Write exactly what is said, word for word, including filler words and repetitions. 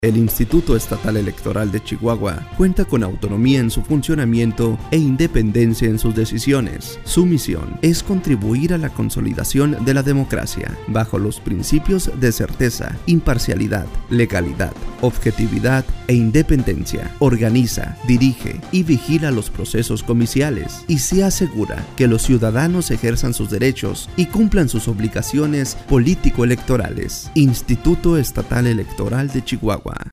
El Instituto Estatal Electoral de Chihuahua cuenta con autonomía en su funcionamiento e independencia en sus decisiones. Su misión es contribuir a la consolidación de la democracia bajo los principios de certeza, imparcialidad, legalidad, objetividad e independencia. Organiza, dirige y vigila los procesos comiciales y se asegura que los ciudadanos ejerzan sus derechos y cumplan sus obligaciones político-electorales. Instituto Estatal Electoral de Chihuahua.